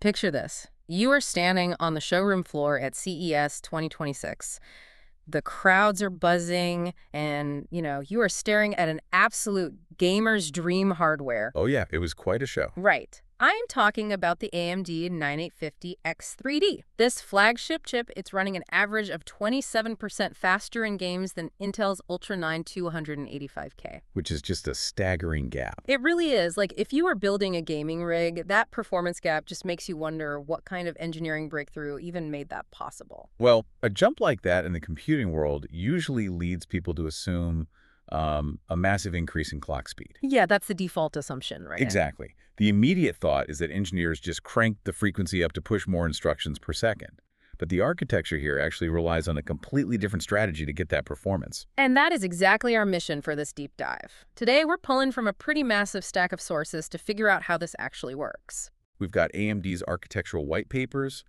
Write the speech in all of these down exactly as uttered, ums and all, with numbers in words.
Picture this. You are standing on the showroom floor at C E S twenty twenty-six. The crowds are buzzing and, you know, you are staring at an absolute gamer's dream hardware. Oh yeah, it was quite a show. Right. I am talking about the A M D nine eight fifty X three D. This flagship chip, it's running an average of twenty-seven percent faster in games than Intel's Ultra nine two eighty-five K. Which is just a staggering gap. It really is. Like, if you are building a gaming rig, that performance gap just makes you wonder what kind of engineering breakthrough even made that possible. Well, a jump like that in the computing world usually leads people to assume um, a massive increase in clock speed. Yeah, that's the default assumption, right? Exactly. The immediate thought is that engineers just cranked the frequency up to push more instructions per second. But the architecture here actually relies on a completely different strategy to get that performance. And that is exactly our mission for this deep dive. Today, we're pulling from a pretty massive stack of sources to figure out how this actually works. We've got A M D's architectural white papers,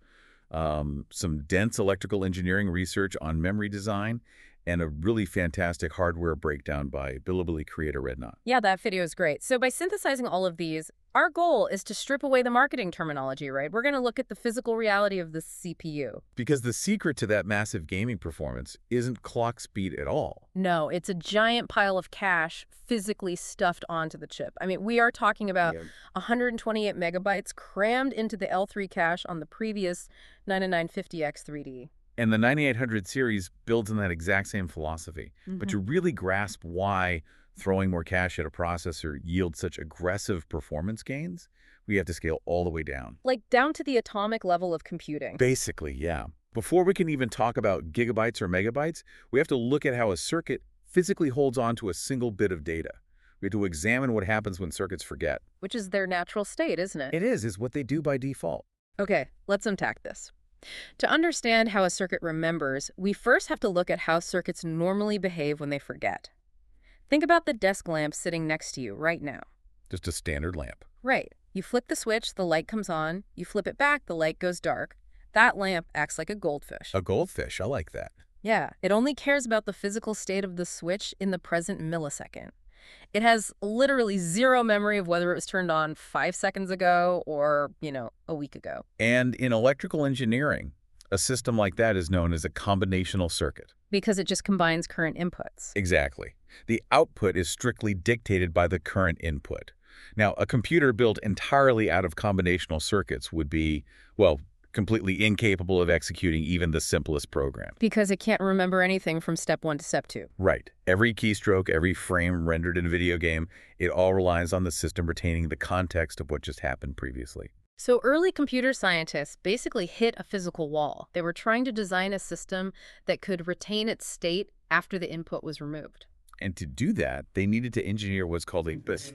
um, some dense electrical engineering research on memory design, and a really fantastic hardware breakdown by Bilibili creator Redknot. Yeah, that video is great. So by synthesizing all of these, our goal is to strip away the marketing terminology, right? We're going to look at the physical reality of the C P U. Because the secret to that massive gaming performance isn't clock speed at all. No, it's a giant pile of cache physically stuffed onto the chip. I mean, we are talking about Yeah. one hundred twenty-eight megabytes crammed into the L three cache on the previous ninety-nine fifty X three D. And the ninety-eight hundred series builds on that exact same philosophy. But to really grasp why throwing more cache at a processor yields such aggressive performance gains, we have to scale all the way down. Like down to the atomic level of computing. Basically, yeah. Before we can even talk about gigabytes or megabytes, we have to look at how a circuit physically holds on to a single bit of data. We have to examine what happens when circuits forget. Which is their natural state, isn't it? It is, is what they do by default. Okay, let's unpack this. To understand how a circuit remembers, we first have to look at how circuits normally behave when they forget. Think about the desk lamp sitting next to you right now. Just a standard lamp. Right. You flip the switch, the light comes on. You flip it back, the light goes dark. That lamp acts like a goldfish. A goldfish, I like that. Yeah, it only cares about the physical state of the switch in the present millisecond. It has literally zero memory of whether it was turned on five seconds ago or, you know, a week ago. And in electrical engineering, a system like that is known as a combinational circuit. Because it just combines current inputs. Exactly. The output is strictly dictated by the current input. Now, a computer built entirely out of combinational circuits would be, well, completely incapable of executing even the simplest program. Because it can't remember anything from step one to step two. Right. Every keystroke, every frame rendered in a video game, it all relies on the system retaining the context of what just happened previously. So early computer scientists basically hit a physical wall. They were trying to design a system that could retain its state after the input was removed. And to do that, they needed to engineer what's called a bus.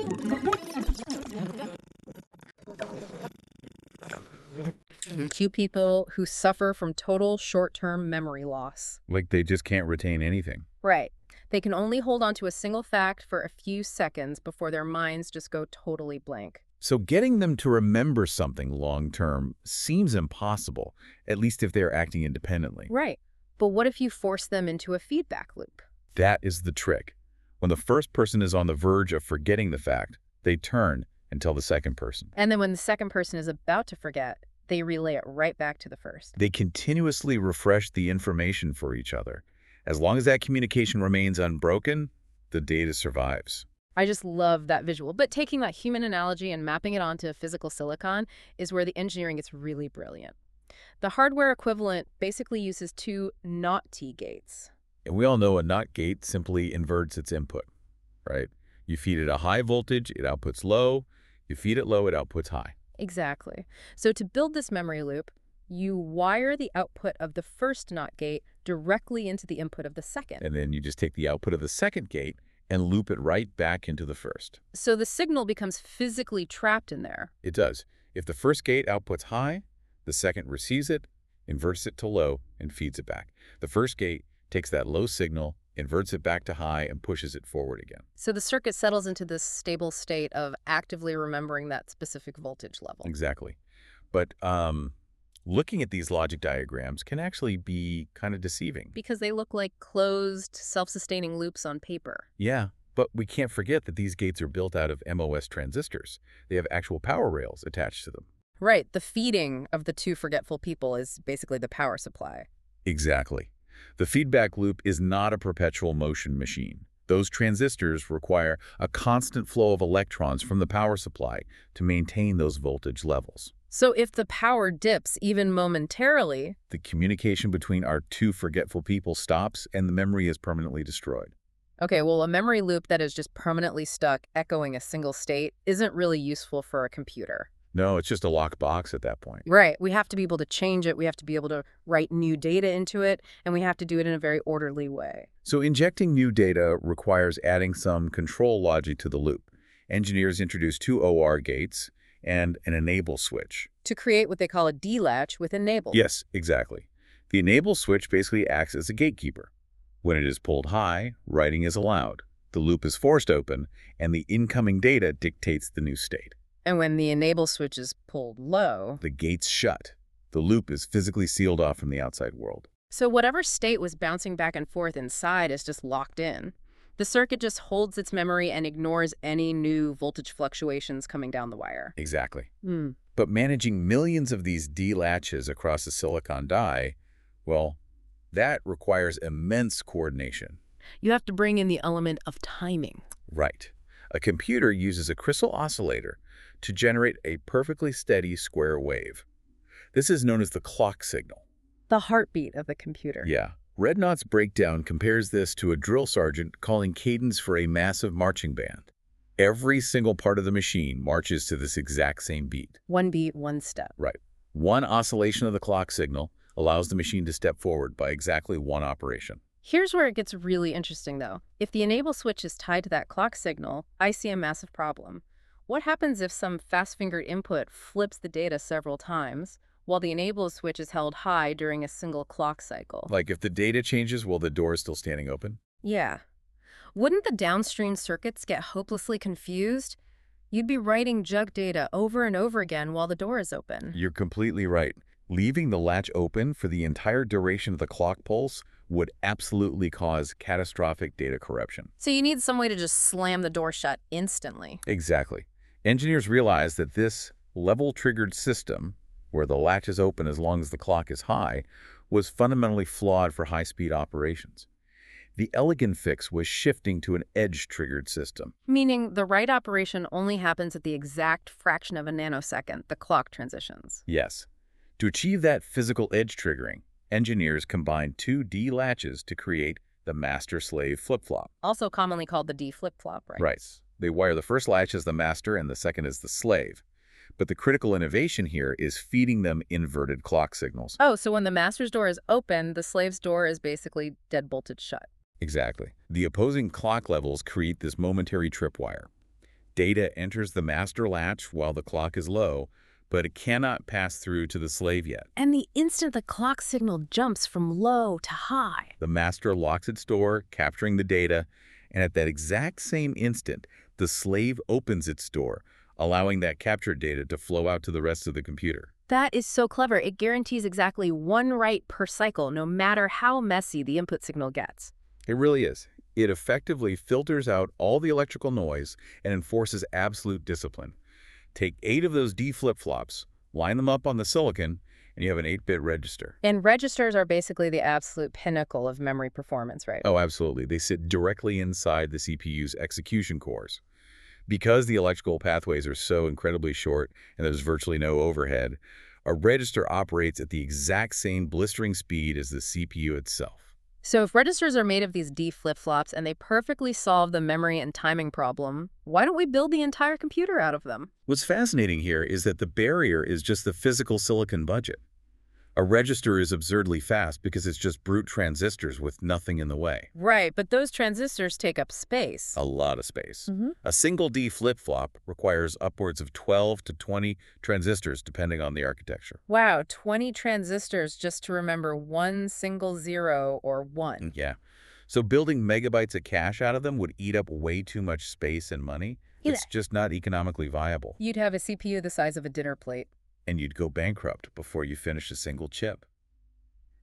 To people who suffer from total short-term memory loss. Like they just can't retain anything. Right. They can only hold on to a single fact for a few seconds before their minds just go totally blank. So getting them to remember something long-term seems impossible, at least if they're acting independently. Right. But what if you force them into a feedback loop? That is the trick. When the first person is on the verge of forgetting the fact, they turn and tell the second person. And then when the second person is about to forget, they relay it right back to the first. They continuously refresh the information for each other. As long as that communication remains unbroken, the data survives. I just love that visual. But taking that human analogy and mapping it onto physical silicon is where the engineering gets really brilliant. The hardware equivalent basically uses two NOT T gates. And we all know a NOT gate simply inverts its input, right? You feed it a high voltage, it outputs low. You feed it low, it outputs high. Exactly. So to build this memory loop, you wire the output of the first NOT gate directly into the input of the second. And then you just take the output of the second gate and loop it right back into the first. So the signal becomes physically trapped in there. It does. If the first gate outputs high, the second receives it, inverts it to low, and feeds it back. The first gate takes that low signal, inverts it back to high, and pushes it forward again. So the circuit settles into this stable state of actively remembering that specific voltage level. Exactly. But um, looking at these logic diagrams can actually be kind of deceiving. Because they look like closed, self-sustaining loops on paper. Yeah, but we can't forget that these gates are built out of M O S transistors. They have actual power rails attached to them. Right, the feeding of the two forgetful people is basically the power supply. Exactly. The feedback loop is not a perpetual motion machine. Those transistors require a constant flow of electrons from the power supply to maintain those voltage levels. So if the power dips even momentarily, The communication between our two forgetful people stops and the memory is permanently destroyed. okay, well, a memory loop that is just permanently stuck echoing a single state isn't really useful for a computer. No, it's just a locked box at that point. Right, we have to be able to change it, we have to be able to write new data into it, and we have to do it in a very orderly way. So injecting new data requires adding some control logic to the loop. Engineers introduce two O R gates and an enable switch. To create what they call a D-latch with enable. Yes, exactly. The enable switch basically acts as a gatekeeper. When it is pulled high, writing is allowed. The loop is forced open, and the incoming data dictates the new state. And when the enable switch is pulled low, The gates shut. The loop is physically sealed off from the outside world. so whatever state was bouncing back and forth inside is just locked in. The circuit just holds its memory and ignores any new voltage fluctuations coming down the wire. Exactly. Hmm. But managing millions of these D latches across a silicon die, well, that requires immense coordination. You have to bring in the element of timing. Right. A computer uses a crystal oscillator to generate a perfectly steady square wave. This is known as the clock signal. The heartbeat of the computer. Yeah. Redknapp's breakdown compares this to a drill sergeant calling cadence for a massive marching band. Every single part of the machine marches to this exact same beat. One beat, one step. Right. One oscillation of the clock signal allows the machine to step forward by exactly one operation. Here's where it gets really interesting, though. If the enable switch is tied to that clock signal, I see a massive problem. What happens if some fast-fingered input flips the data several times, while the enable switch is held high during a single clock cycle? Like if the data changes while the door is still standing open? Yeah. Wouldn't the downstream circuits get hopelessly confused? You'd be writing jug data over and over again while the door is open. You're completely right. Leaving the latch open for the entire duration of the clock pulse would absolutely cause catastrophic data corruption. So you need some way to just slam the door shut instantly. Exactly. Engineers realized that this level-triggered system, where the latch is open as long as the clock is high, was fundamentally flawed for high-speed operations. The elegant fix was shifting to an edge-triggered system. Meaning the right operation only happens at the exact fraction of a nanosecond the clock transitions. Yes. To achieve that physical edge triggering, engineers combined two D latches to create the master-slave flip-flop. Also commonly called the D flip-flop, right? Right. They wire the first latch as the master and the second as the slave. But the critical innovation here is feeding them inverted clock signals. Oh, so when the master's door is open, the slave's door is basically dead-bolted shut. Exactly. The opposing clock levels create this momentary tripwire. Data enters the master latch while the clock is low, but it cannot pass through to the slave yet. And the instant the clock signal jumps from low to high, The master locks its door, capturing the data, and at that exact same instant, the slave opens its door, allowing that captured data to flow out to the rest of the computer. that is so clever. It guarantees exactly one write per cycle, no matter how messy the input signal gets. It really is. It effectively filters out all the electrical noise and enforces absolute discipline. Take eight of those D flip-flops, line them up on the silicon, and you have an eight-bit register. And registers are basically the absolute pinnacle of memory performance, right? Oh, absolutely. They sit directly inside the C P U's execution cores. Because the electrical pathways are so incredibly short and there's virtually no overhead, a register operates at the exact same blistering speed as the C P U itself. So if registers are made of these D flip-flops and they perfectly solve the memory and timing problem, why don't we build the entire computer out of them? What's fascinating here is that the barrier is just the physical silicon budget. A register is absurdly fast because it's just brute transistors with nothing in the way. Right, but those transistors take up space. A lot of space. Mm-hmm. A single D flip-flop requires upwards of twelve to twenty transistors depending on the architecture. Wow, twenty transistors just to remember one single zero or one. Yeah. So building megabytes of cache out of them would eat up way too much space and money. Yeah. It's just not economically viable. You'd have a C P U the size of a dinner plate. And you'd go bankrupt before you finish a single chip.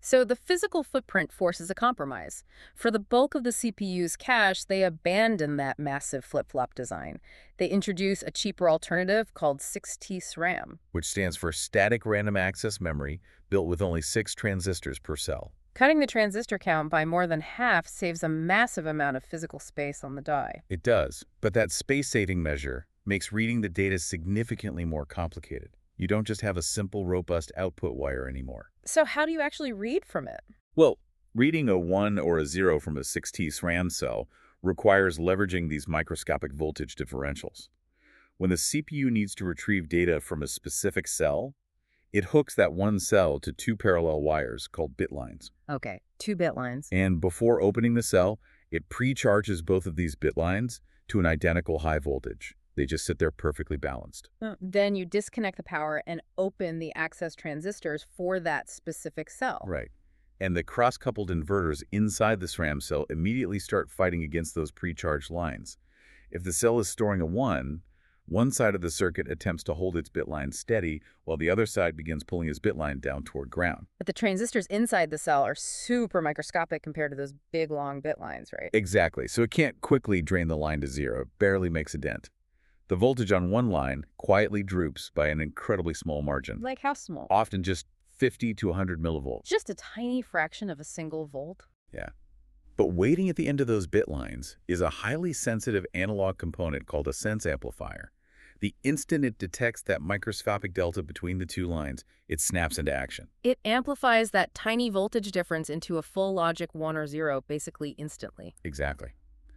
So the physical footprint forces a compromise. For the bulk of the C P U's cache, they abandon that massive flip-flop design. They introduce a cheaper alternative called six T SRAM. Which stands for Static Random Access Memory, built with only six transistors per cell. Cutting the transistor count by more than half saves a massive amount of physical space on the die. It does, but that space-saving measure makes reading the data significantly more complicated. You don't just have a simple, robust output wire anymore. So how do you actually read from it? Well, reading a one or a zero from a six T SRAM cell requires leveraging these microscopic voltage differentials. When the C P U needs to retrieve data from a specific cell, it hooks that one cell to two parallel wires called bit lines. Okay, two bit lines. And before opening the cell, it pre-charges both of these bit lines to an identical high voltage. They just sit there perfectly balanced. Uh, Then you disconnect the power and open the access transistors for that specific cell. Right. And the cross-coupled inverters inside the SRAM cell immediately start fighting against those pre-charged lines. If the cell is storing a one, one side of the circuit attempts to hold its bit line steady, while the other side begins pulling its bit line down toward ground. But the transistors inside the cell are super microscopic compared to those big, long bit lines, right? Exactly. So it can't quickly drain the line to zero. It barely makes a dent. The voltage on one line quietly droops by an incredibly small margin, Like how small? often just fifty to one hundred millivolts. Just a tiny fraction of a single volt. Yeah. But waiting at the end of those bit lines is a highly sensitive analog component called a sense amplifier. The instant it detects that microscopic delta between the two lines, it snaps into action. It amplifies that tiny voltage difference into a full logic one or zero basically instantly. Exactly.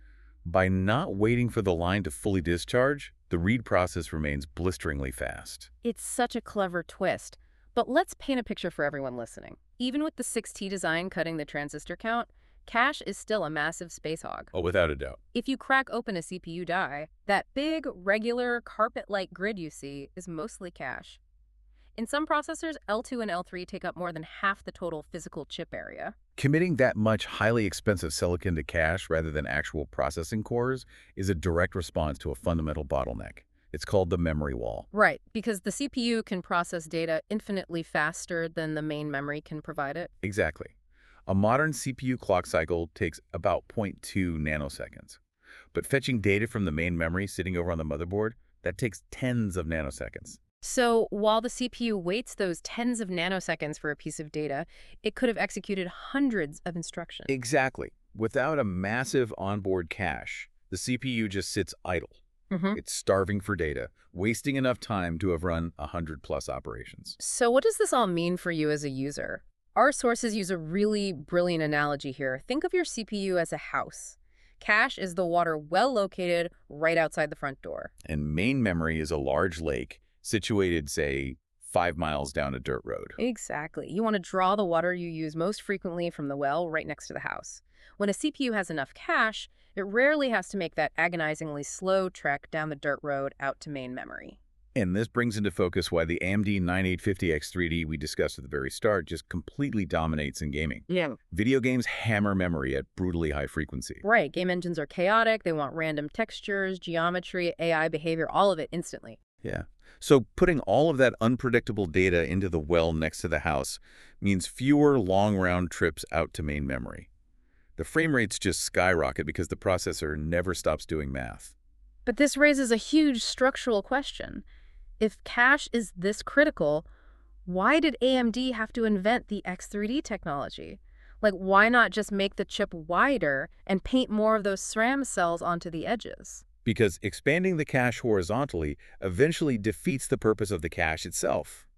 By not waiting for the line to fully discharge, the read process remains blisteringly fast. It's such a clever twist. But let's paint a picture for everyone listening. Even with the six T design cutting the transistor count, cache is still a massive space hog. Oh, without a doubt. If you crack open a C P U die, that big, regular, carpet-like grid you see is mostly cache. In some processors, L two and L three take up more than half the total physical chip area. Committing that much highly expensive silicon to cache rather than actual processing cores is a direct response to a fundamental bottleneck. It's called the memory wall. Right, because the C P U can process data infinitely faster than the main memory can provide it. Exactly. A modern C P U clock cycle takes about zero point two nanoseconds. But fetching data from the main memory sitting over on the motherboard, that takes tens of nanoseconds. So while the C P U waits those tens of nanoseconds for a piece of data, it could have executed hundreds of instructions. Exactly. Without a massive onboard cache, the C P U just sits idle. Mm-hmm. It's starving for data, wasting enough time to have run one hundred plus operations. So what does this all mean for you as a user? Our sources use a really brilliant analogy here. Think of your C P U as a house. Cache is the water well located right outside the front door. And main memory is a large lake situated, say, five miles down a dirt road. Exactly. You want to draw the water you use most frequently from the well right next to the house. When a C P U has enough cache, it rarely has to make that agonizingly slow trek down the dirt road out to main memory. And this brings into focus why the A M D ninety-eight fifty X three D we discussed at the very start just completely dominates in gaming. Yeah. Video games hammer memory at brutally high frequency. Right. Game engines are chaotic. They want random textures, geometry, A I behavior, all of it instantly. Yeah. So putting all of that unpredictable data into the well next to the house means fewer long round trips out to main memory. The frame rates just skyrocket because the processor never stops doing math. But this raises a huge structural question. If cache is this critical, why did A M D have to invent the X three D technology? Like, why not just make the chip wider and paint more of those SRAM cells onto the edges? Because expanding the cache horizontally eventually defeats the purpose of the cache itself.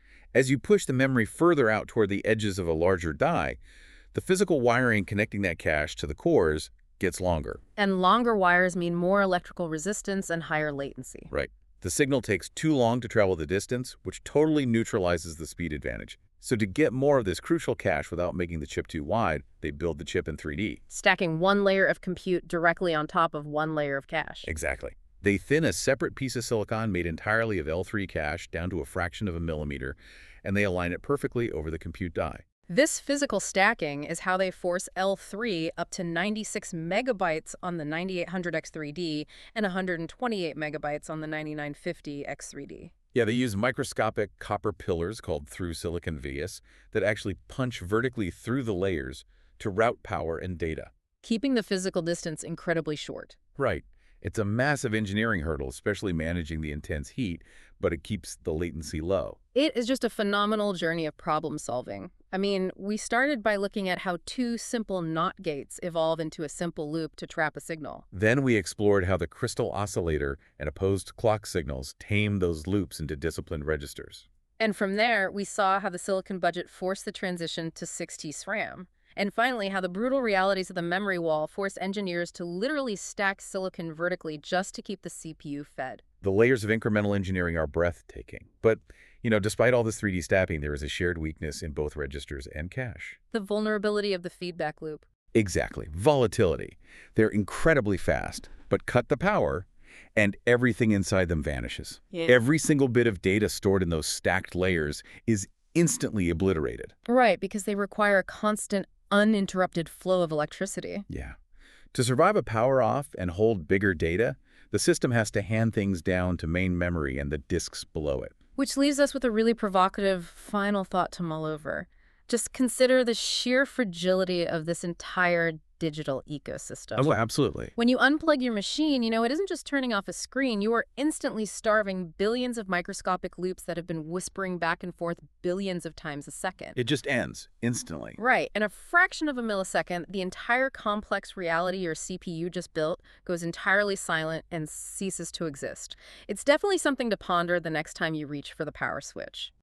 As you push the memory further out toward the edges of a larger die, the physical wiring connecting that cache to the cores gets longer. And longer wires mean more electrical resistance and higher latency. Right. The signal takes too long to travel the distance, which totally neutralizes the speed advantage. So to get more of this crucial cache without making the chip too wide, they build the chip in three D. Stacking one layer of compute directly on top of one layer of cache. Exactly. They thin a separate piece of silicon made entirely of L three cache down to a fraction of a millimeter, and they align it perfectly over the compute die. This physical stacking is how they force L three up to ninety-six megabytes on the ninety-eight hundred X three D and one hundred twenty-eight megabytes on the ninety-nine fifty X three D. Yeah, they use microscopic copper pillars called through-silicon vias that actually punch vertically through the layers to route power and data. Keeping the physical distance incredibly short. Right. It's a massive engineering hurdle, especially managing the intense heat, but it keeps the latency low. It is just a phenomenal journey of problem solving. I mean, we started by looking at how two simple NOT gates evolve into a simple loop to trap a signal. Then we explored how the crystal oscillator and opposed clock signals tame those loops into disciplined registers. And from there, we saw how the silicon budget forced the transition to six T SRAM. And finally, how the brutal realities of the memory wall force engineers to literally stack silicon vertically just to keep the C P U fed. The layers of incremental engineering are breathtaking. But, you know, despite all this three D stacking, there is a shared weakness in both registers and cache. The vulnerability of the feedback loop. Exactly. Volatility. They're incredibly fast, but cut the power, and everything inside them vanishes. Yeah. Every single bit of data stored in those stacked layers is instantly obliterated. Right, because they require a constant, uninterrupted flow of electricity. Yeah. To survive a power off and hold bigger data, the system has to hand things down to main memory and the disks below it. Which leaves us with a really provocative final thought to mull over. Just consider the sheer fragility of this entire digital ecosystem. Oh, absolutely. When you unplug your machine, you know, it isn't just turning off a screen. You are instantly starving billions of microscopic loops that have been whispering back and forth billions of times a second. It just ends instantly. Right. In a fraction of a millisecond, the entire complex reality your C P U just built goes entirely silent and ceases to exist. It's definitely something to ponder the next time you reach for the power switch.